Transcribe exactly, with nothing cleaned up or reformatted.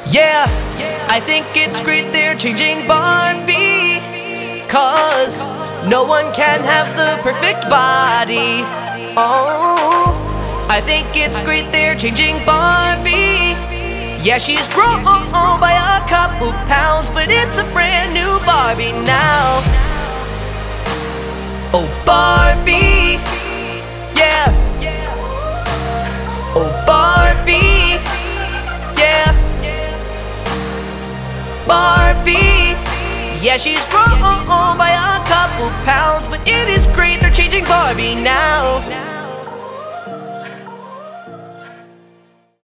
Yeah, I think it's great they're changing Barbie, 'cause no one can have the perfect body. Oh, I think it's great they're changing Barbie. Yeah, she's grown by a couple pounds, but it's a brand new Barbie now. Oh, Barbie, yeah. Oh, Barbie, yeah. Barbie, yeah, she's grown by a couple pounds, but it is great they're changing Barbie now.